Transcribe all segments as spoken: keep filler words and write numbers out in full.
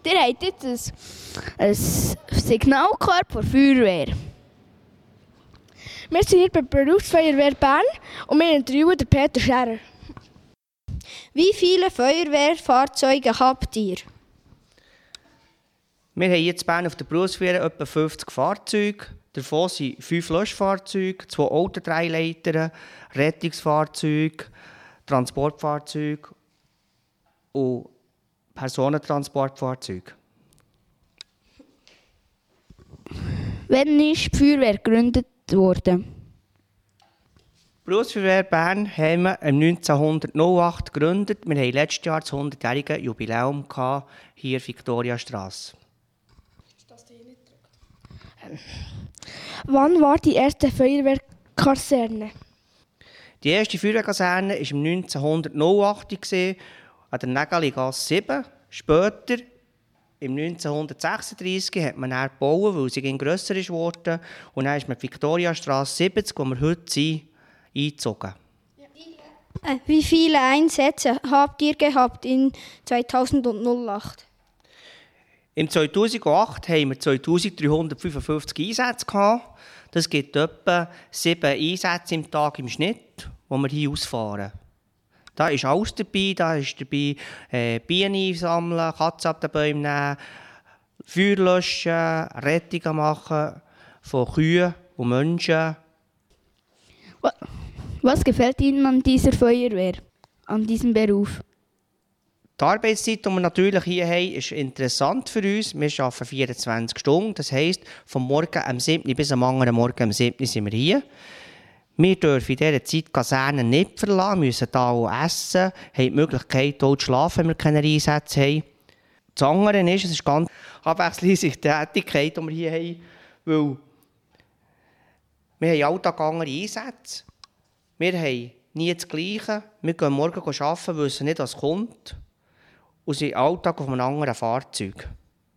ihr habt jetzt ein, ein Signalkorps der Feuerwehr. Wir sind hier bei der Berufsfeuerwehr Bern und wir interviewen den Peter Scherer. Wie viele Feuerwehrfahrzeuge habt ihr? Wir haben jetzt in Bern auf der Berufsfeuerwehr etwa fünfzig Fahrzeuge. Davon sind fünf Löschfahrzeuge, zwei Autodreileiter, Rettungsfahrzeuge, Transportfahrzeuge und Personentransportfahrzeuge. Wann ist die Feuerwehr gegründet worden? Die Berufsfeuerwehr Bern haben wir neunzehnhundertacht gegründet. Wir hatten letztes Jahr das hundertjährige Jubiläum hier Viktoriastrasse. Wann war die erste Feuerwehrkaserne? Die erste Feuerwehrkaserne war im neunzehnhundertacht an der Nägeligasse sieben. Später, im neunzehnhundertsechsunddreissig, hat man dann gebaut, weil sie grösser wurde. Und dann ist man die Viktoriastrasse siebzig, wo wir heute sind, eingezogen. Wie viele Einsätze habt ihr gehabt in zweitausendacht? Im zweitausendacht hatten wir zweitausenddreihundertfünfundfünfzig Einsätze gehabt. Das gibt etwa sieben Einsätze im Tag im Schnitt, die wir hier ausfahren. Da ist alles dabei. Da ist dabei äh, Bienen einsammeln, Katzen ab den Bäumen nehmen, Feuer löschen, Rettungen machen von Kühen und Menschen. Was gefällt Ihnen an dieser Feuerwehr, an diesem Beruf? Die Arbeitszeit, die wir natürlich hier haben, ist interessant für uns. Wir arbeiten vierundzwanzig Stunden. Das heisst, vom Morgen am siebten bis am anderen Morgen am siebten sind wir hier. Wir dürfen in dieser Zeit die Kaserne nicht verlassen, müssen hier auch essen, haben die Möglichkeit, hier zu schlafen, wenn wir keine Einsätze haben. Das andere ist, es ist ganz abwechslungsreiche Tätigkeit, die wir hier haben, weil wir haben alltag andere Einsätze. Wir haben nie das Gleiche. Wir gehen morgen arbeiten, wissen nicht, was kommt. Und sind Alltag auf einem anderen Fahrzeug.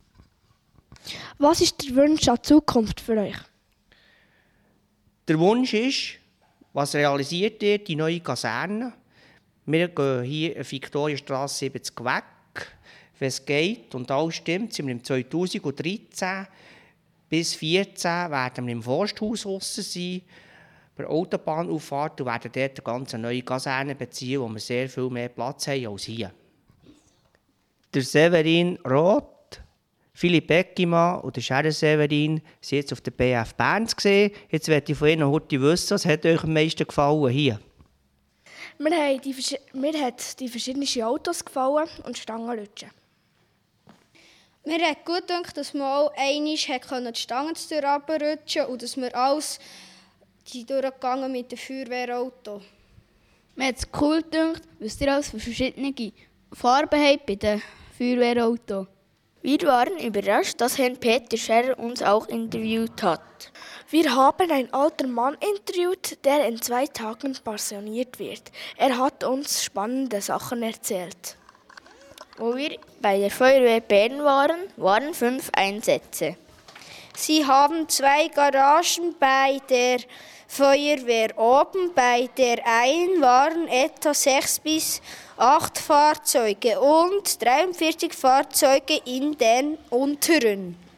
Was ist der Wunsch an die Zukunft für euch? Der Wunsch ist, was realisiert wird, die neue Kaserne. Wir gehen hier in Viktoriastrasse siebzig weg. Wenn es geht und alles stimmt, sind wir im zweitausenddreizehn bis zweitausendvierzehn werden wir im Forsthaus draussen sein, bei der Autobahnauffahrt, und werden dort eine ganz neue Kaserne beziehen, wo wir sehr viel mehr Platz haben als hier. Der Severin Roth, Philipp Eckimann und der Scherer Severin sind jetzt auf der B F Bern gesehen. Jetzt möchte ich von Ihnen heute wissen, was hat euch am meisten gefallen hier? Mir haben die, mir hat die verschiedenen Autos gefallen und Stangenrutschen. Mir hat gut gedacht, dass wir auch einmal die Stangen runterrutschen und dass wir alles die durchgegangen mit dem Feuerwehrauto. Mir hat es cool gedacht, was ihr alles für verschiedene Farben habt bei den Feuerwehrauto. Wir waren überrascht, dass Herr Peter Scherer uns auch interviewt hat. Wir haben einen alten Mann interviewt, der in zwei Tagen pensioniert wird. Er hat uns spannende Sachen erzählt. Wo wir bei der Feuerwehr Bern waren, waren fünf Einsätze. Sie haben zwei Garagen bei der Feuerwehr oben. Bei der einen waren etwa sechs bis acht Fahrzeuge und dreiundvierzig Fahrzeuge in den unteren.